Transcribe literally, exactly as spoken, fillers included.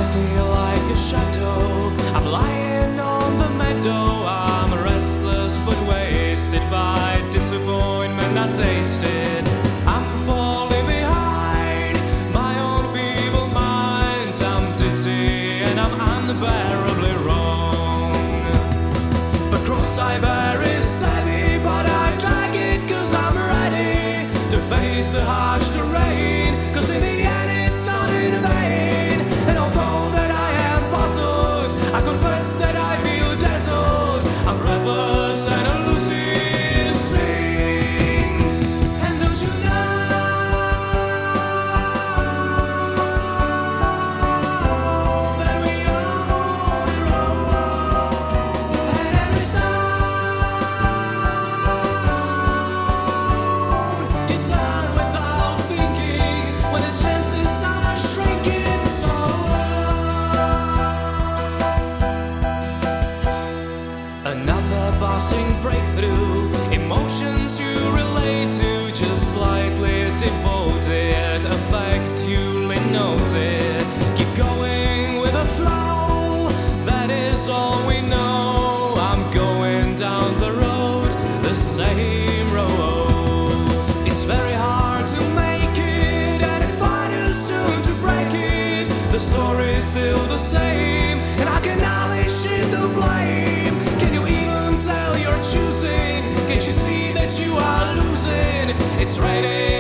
feel like a shadow. I'm lying on the meadow. I'm restless but wasted by disappointment I tasted. I'm falling behind my own feeble mind. I'm dizzy and I'm unbearably wrong. The cross I bear is heavy, but I drag it cause I'm ready to face the harsh terrain. Cause in the end it's not in vain. And although that I am puzzled, I confess that I feel dazzled. I'm breathless and elusive things. And don't you know that we all roll? And every sound you turn without thinking when the chances are shrinking so. Another passing breakthrough, emotions you relate to, just slightly devoted, affect duly noted. Keep going with the flow, that is all we know. I'm going down the road, the same road. It's very hard to make it, and if I do soon to break it, the story's still the same, and I can hardly shift the blame. Can you even tell you're choosing? Can't you see that you are losing? It's raining.